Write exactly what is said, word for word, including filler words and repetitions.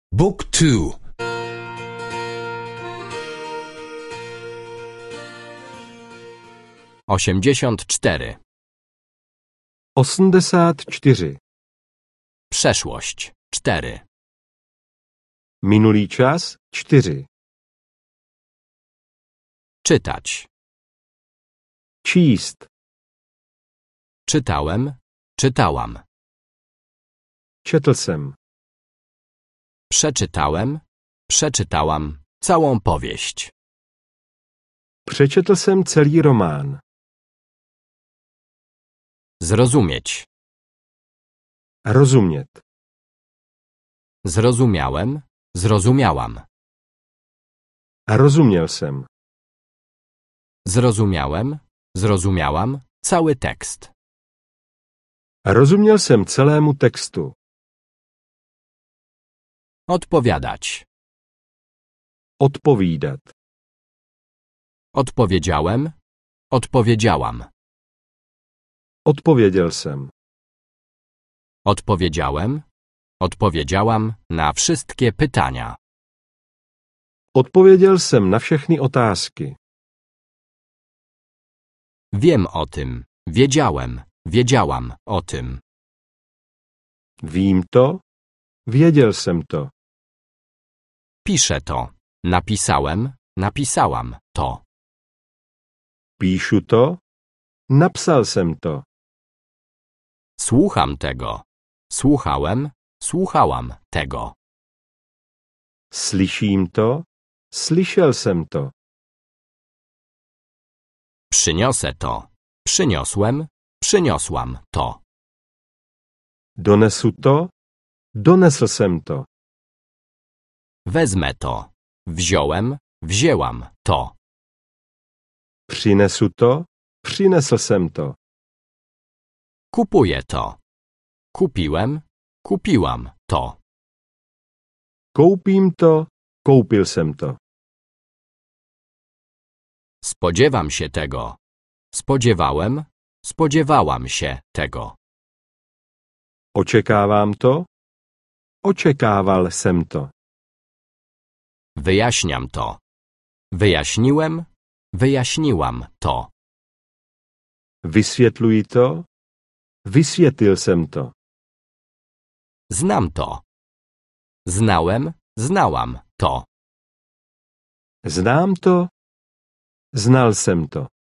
Book two. osiemdziesiąt cztery. osmdesát čtyři. Przeszłość cztery. Minulý čas čtyři. Czytać. Číst. Czytałem, czytałam. Četl jsem. Przeczytałem, przeczytałam całą powieść. Přečetl jsem celý román. Zrozumieć. Rozumět. Zrozumiałem, zrozumiałam. Rozuměl jsem. Zrozumiałem, zrozumiałam cały tekst. Rozuměl jsem celému textu. Odpowiadać. Odpovídat. Odpowiedziałem, odpowiedziałam. Odpověděl jsem. Odpowiedziałem, odpowiedziałam na wszystkie pytania. Odpověděl jsem na všechny otázky. Wiem o tym, wiedziałem, wiedziałam o tym. Vím to, věděl jsem to. Piszę to, napisałem, napisałam to. Píšu to, napsal jsem to. Słucham tego, słuchałem, słuchałam tego. Slyším to, slyšel jsem to. Przyniosę to, przyniosłem, przyniosłam to. Donesu to, donesl jsem to. Wezmę to, wziąłem, wzięłam to. Přinesu to, přinesl jsem to. Kupuję to. Kupiłem, kupiłam to. Koupím to, koupil jsem to. Spodziewam się tego. Spodziewałem, spodziewałam się tego. Očekávám to, očekával jsem to. Wyjaśniam to. Wyjaśniłem, wyjaśniłam to. Vysvětluji to, vysvětlil jsem to. Znam to. Znałem, znałam to. Znám to, znal jsem to.